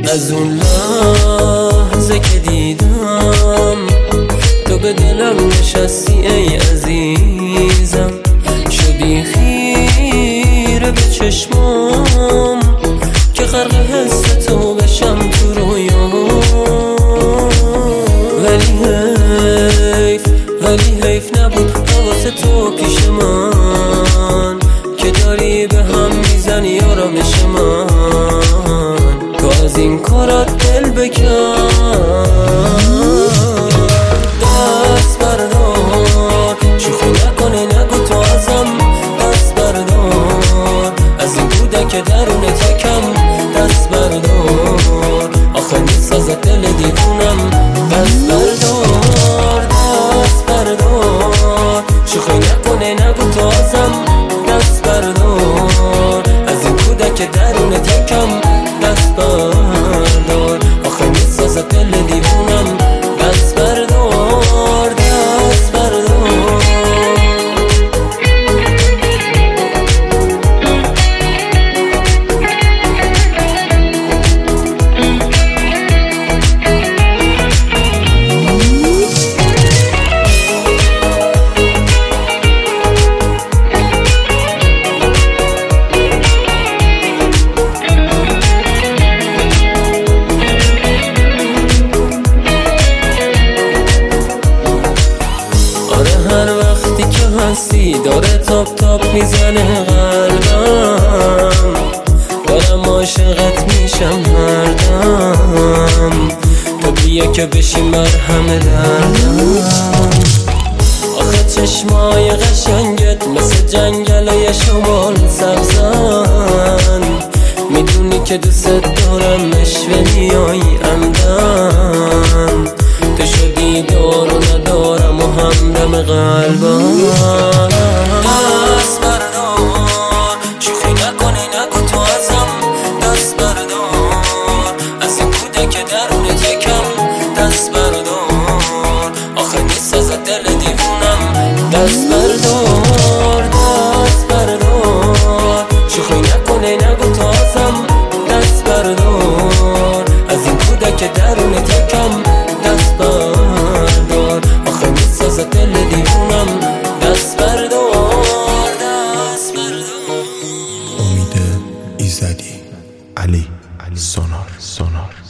از اون لحظه که دیدم تو به دلم نشستی ای عزیزم، شدی خیره به چشمام که غرق حس تو بشم تو رویام. ولی حیف نبود حواس تو پیش من که داری به هم میزنی آرامش من. تو از این کارات دل بکن، دست بردار، شوخی نکنه نگو تو ازم، دست بردار از این کودک درون تکم، دست بردار آخه میسازد دل دیوونم. دست بردار، دست بردار، شوخی نکنه نگو تو ازم، دست بردار از این کودک درون تکم، دست بردار آخه میسازد دل دیوونم. دست بردار، دست بردار. داره تاپ تاپ میزنه قلبم، دارم عاشقت میشم هر دم، تو بیا که بشی مرهم دردم. آخه چشمای قشنگت مثل جنگلای شمال سبزن، میدونی که دوست دارم اشوه میای عمدن، تو شدی دار و ندارم و همدم قلبم. دست بردار، شوخی نکنی نگو تو ازم، دست بردار از این کودک درون تکم، دست بردار آخه میسازد دل دیوونم. دست بردار، دست بردار، شوخی نکنی نگو تو ازم، دست بردار از این کودک درون تکم، دست بردار آخه میسازد دل دیوونم. دست بردار، دست بردار. امید ایزدی، علی سونار.